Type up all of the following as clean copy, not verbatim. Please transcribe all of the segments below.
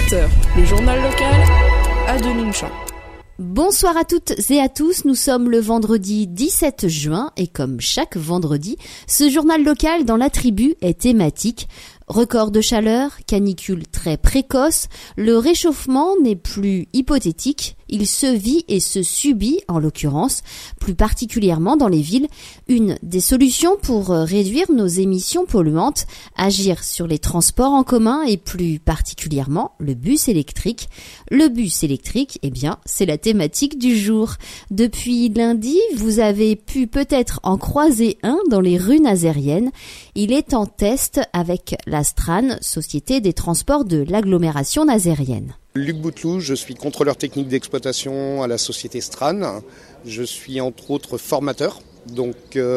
17h, le journal local, Adeline Champ. Bonsoir à toutes et à tous, nous sommes le vendredi 17 juin et comme chaque vendredi, ce journal local dans la tribu est thématique. Record de chaleur, canicule très précoce, le réchauffement n'est plus hypothétique, il se vit et se subit en l'occurrence, plus particulièrement dans les villes. Une des solutions pour réduire nos émissions polluantes, agir sur les transports en commun et plus particulièrement le bus électrique. Le bus électrique, c'est la thématique du jour. Depuis lundi, vous avez pu peut-être en croiser un dans les rues nazériennes. Il est en test avec la Stran, Société des transports de l'agglomération nazérienne. Luc Bouteloup, je suis contrôleur technique d'exploitation à la société Stran. Je suis entre autres formateur. Donc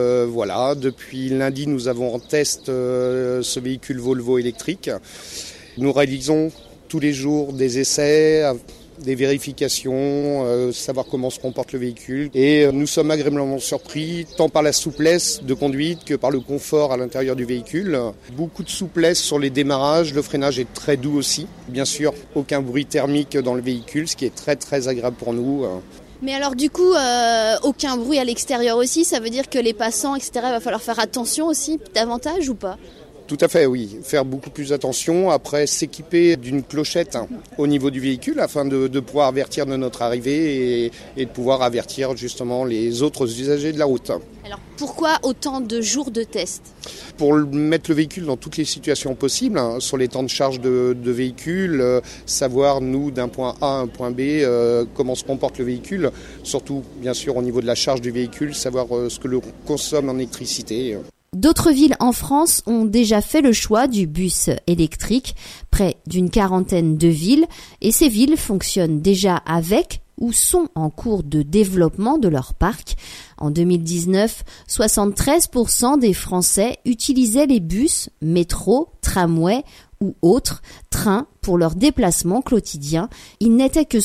depuis lundi nous avons en test ce véhicule Volvo électrique. Nous réalisons tous les jours des essais, des vérifications, savoir comment se comporte le véhicule. Et nous sommes agréablement surpris, tant par la souplesse de conduite que par le confort à l'intérieur du véhicule. Beaucoup de souplesse sur les démarrages, le freinage est très doux aussi. Bien sûr, aucun bruit thermique dans le véhicule, ce qui est très très agréable pour nous. Mais alors du coup, aucun bruit à l'extérieur aussi, ça veut dire que les passants, etc., il va falloir faire attention aussi, davantage ou pas ? Tout à fait, oui. Faire beaucoup plus attention. Après, s'équiper d'une clochette au niveau du véhicule afin de pouvoir avertir de notre arrivée et de pouvoir avertir justement les autres usagers de la route. Alors pourquoi autant de jours de test ? Pour mettre le véhicule dans toutes les situations possibles, sur les temps de charge de véhicule, savoir nous d'un point A à un point B comment se comporte le véhicule, surtout bien sûr au niveau de la charge du véhicule, savoir ce que l'on consomme en électricité. D'autres villes en France ont déjà fait le choix du bus électrique, près d'une quarantaine de villes, et ces villes fonctionnent déjà avec ou sont en cours de développement de leur parc. En 2019, 73% des Français utilisaient les bus, métro, tramway ou autres trains pour leurs déplacements quotidiens. Il n'était que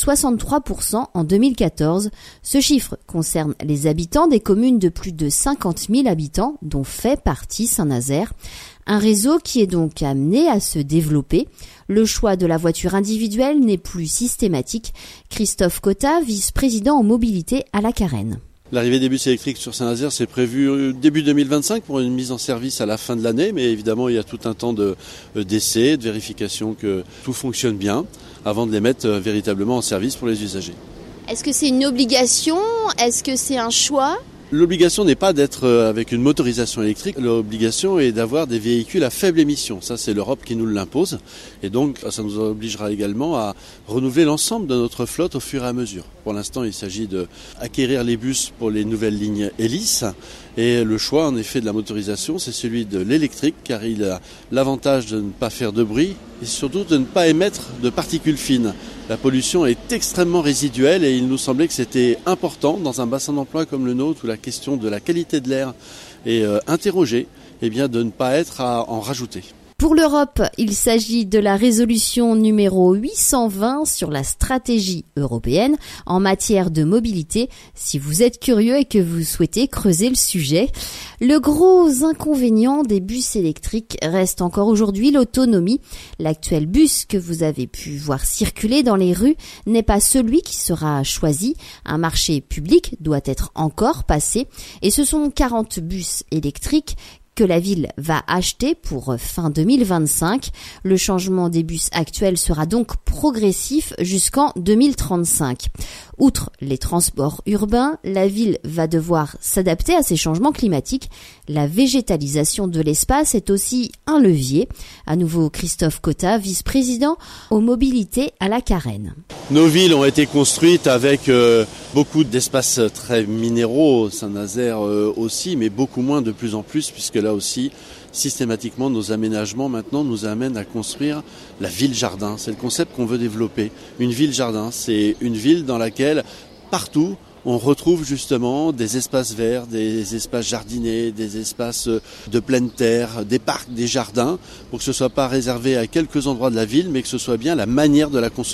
63% en 2014. Ce chiffre concerne les habitants des communes de plus de 50 000 habitants, dont fait partie Saint-Nazaire. Un réseau qui est donc amené à se développer. Le choix de la voiture individuelle n'est plus systématique. Christophe Cotta, vice-président en mobilité à la Carène. L'arrivée des bus électriques sur Saint-Nazaire, c'est prévu début 2025 pour une mise en service à la fin de l'année, mais évidemment il y a tout un temps d'essai, de vérification que tout fonctionne bien avant de les mettre véritablement en service pour les usagers. Est-ce que c'est une obligation ? Est-ce que c'est un choix ? L'obligation n'est pas d'être avec une motorisation électrique, l'obligation est d'avoir des véhicules à faible émission. Ça, c'est l'Europe qui nous l'impose. Et donc, ça nous obligera également à renouveler l'ensemble de notre flotte au fur et à mesure. Pour l'instant, il s'agit d'acquérir les bus pour les nouvelles lignes hélices. Et le choix, en effet, de la motorisation, c'est celui de l'électrique, car il a l'avantage de ne pas faire de bruit et surtout de ne pas émettre de particules fines. La pollution est extrêmement résiduelle et il nous semblait que c'était important dans un bassin d'emploi comme le nôtre où la question de la qualité de l'air est interrogée, de ne pas être à en rajouter. Pour l'Europe, il s'agit de la résolution numéro 820 sur la stratégie européenne en matière de mobilité. Si vous êtes curieux et que vous souhaitez creuser le sujet, le gros inconvénient des bus électriques reste encore aujourd'hui l'autonomie. L'actuel bus que vous avez pu voir circuler dans les rues n'est pas celui qui sera choisi. Un marché public doit être encore passé et ce sont 40 bus électriques que la ville va acheter pour fin 2025. Le changement des bus actuels sera donc progressif jusqu'en 2035. Outre les transports urbains, la ville va devoir s'adapter à ces changements climatiques. La végétalisation de l'espace est aussi un levier. À nouveau, Christophe Cotta, vice-président aux mobilités à la Carène. Nos villes ont été construites avec beaucoup d'espaces très minéraux, Saint-Nazaire aussi, mais beaucoup moins de plus en plus, puisque là aussi, systématiquement, nos aménagements maintenant nous amènent à construire la ville-jardin. C'est le concept qu'on veut développer. Une ville-jardin, c'est une ville dans laquelle, partout, on retrouve justement des espaces verts, des espaces jardinés, des espaces de pleine terre, des parcs, des jardins, pour que ce ne soit pas réservé à quelques endroits de la ville, mais que ce soit bien la manière de la concevoir.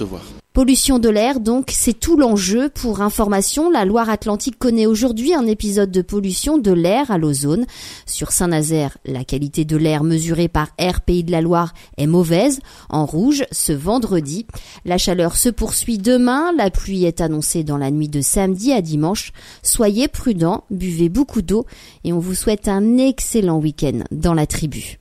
Pollution de l'air, donc, c'est tout l'enjeu. Pour information, la Loire-Atlantique connaît aujourd'hui un épisode de pollution de l'air à l'ozone. Sur Saint-Nazaire, la qualité de l'air mesurée par Air Pays de la Loire est mauvaise, en rouge ce vendredi. La chaleur se poursuit demain, la pluie est annoncée dans la nuit de samedi à dimanche. Soyez prudents, buvez beaucoup d'eau et on vous souhaite un excellent week-end dans la tribu.